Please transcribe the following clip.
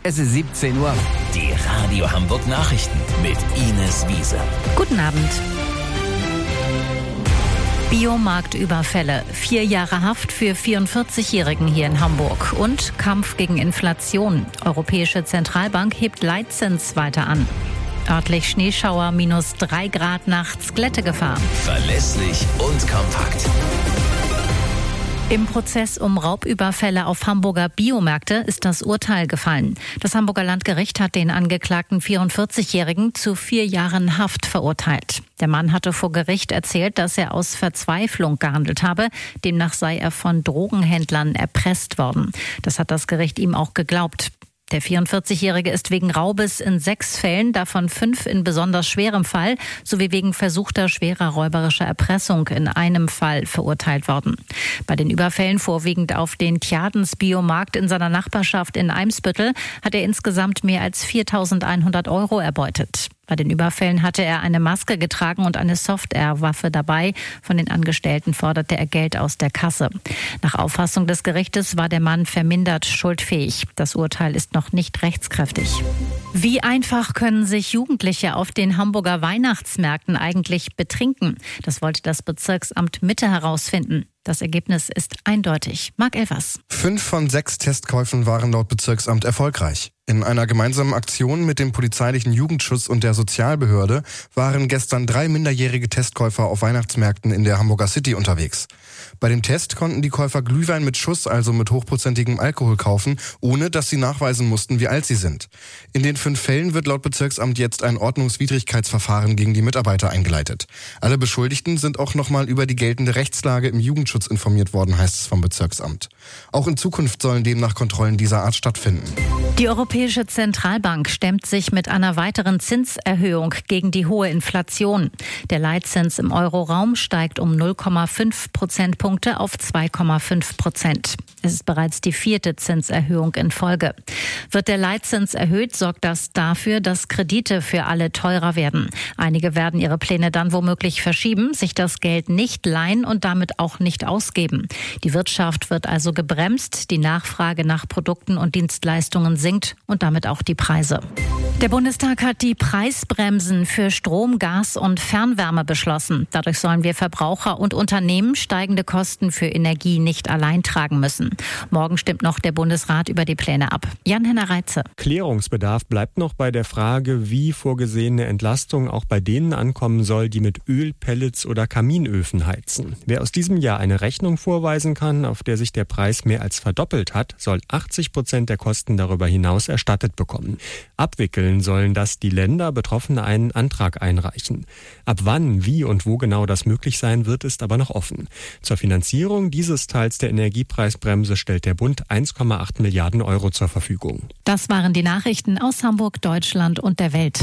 Es ist 17 Uhr. Die Radio Hamburg Nachrichten mit Ines Wiese. Guten Abend. Biomarktüberfälle. 4 Jahre Haft für 44-Jährigen hier in Hamburg. Und Kampf gegen Inflation. Europäische Zentralbank hebt Leitzins weiter an. Örtlich Schneeschauer, -3 Grad nachts, Glättegefahr. Verlässlich und kompakt. Im Prozess um Raubüberfälle auf Hamburger Biomärkte ist das Urteil gefallen. Das Hamburger Landgericht hat den angeklagten 44-Jährigen zu 4 Jahren Haft verurteilt. Der Mann hatte vor Gericht erzählt, dass er aus Verzweiflung gehandelt habe. Demnach sei er von Drogenhändlern erpresst worden. Das hat das Gericht ihm auch geglaubt. Der 44-Jährige ist wegen Raubes in 6 Fällen, davon 5 in besonders schwerem Fall, sowie wegen versuchter schwerer räuberischer Erpressung in einem Fall verurteilt worden. Bei den Überfällen vorwiegend auf den Tjadens Biomarkt in seiner Nachbarschaft in Eimsbüttel hat er insgesamt mehr als 4.100 € erbeutet. Bei den Überfällen hatte er eine Maske getragen und eine Soft-Air-Waffe dabei. Von den Angestellten forderte er Geld aus der Kasse. Nach Auffassung des Gerichtes war der Mann vermindert schuldfähig. Das Urteil ist noch nicht rechtskräftig. Wie einfach können sich Jugendliche auf den Hamburger Weihnachtsmärkten eigentlich betrinken? Das wollte das Bezirksamt Mitte herausfinden. Das Ergebnis ist eindeutig. Marc Elvers. 5 von 6 Testkäufen waren laut Bezirksamt erfolgreich. In einer gemeinsamen Aktion mit dem polizeilichen Jugendschutz und der Sozialbehörde waren gestern 3 minderjährige Testkäufer auf Weihnachtsmärkten in der Hamburger City unterwegs. Bei dem Test konnten die Käufer Glühwein mit Schuss, also mit hochprozentigem Alkohol, kaufen, ohne dass sie nachweisen mussten, wie alt sie sind. In den 5 Fällen wird laut Bezirksamt jetzt ein Ordnungswidrigkeitsverfahren gegen die Mitarbeiter eingeleitet. Alle Beschuldigten sind auch nochmal über die geltende Rechtslage im Jugendschutz informiert worden, heißt es vom Bezirksamt. Auch in Zukunft sollen demnach Kontrollen dieser Art stattfinden. Die Europäische Zentralbank stemmt sich mit einer weiteren Zinserhöhung gegen die hohe Inflation. Der Leitzins im Euroraum steigt um 0,5 Prozentpunkte auf 2,5%. Es ist bereits die 4. Zinserhöhung in Folge. Wird der Leitzins erhöht, sorgt das dafür, dass Kredite für alle teurer werden. Einige werden ihre Pläne dann womöglich verschieben, sich das Geld nicht leihen und damit auch nicht ausgeben. Die Wirtschaft wird also gebremst, die Nachfrage nach Produkten und Dienstleistungen sinkt und damit auch die Preise. Der Bundestag hat die Preisbremsen für Strom, Gas und Fernwärme beschlossen. Dadurch sollen wir Verbraucher und Unternehmen steigende Kosten für Energie nicht allein tragen müssen. Morgen stimmt noch der Bundesrat über die Pläne ab. Jan-Henner Reitze. Klärungsbedarf bleibt noch bei der Frage, wie vorgesehene Entlastung auch bei denen ankommen soll, die mit Öl, Pellets oder Kaminöfen heizen. Wer aus diesem Jahr eine Rechnung vorweisen kann, auf der sich der Preis mehr als verdoppelt hat, soll 80% der Kosten darüber hinaus erstattet bekommen. Abwickeln sollen das die Länder. Betroffene einen Antrag einreichen. Ab wann, wie und wo genau das möglich sein wird, ist aber noch offen. Zur Finanzierung dieses Teils der Energiepreisbremse stellt der Bund 1,8 Milliarden € zur Verfügung. Das waren die Nachrichten aus Hamburg, Deutschland und der Welt.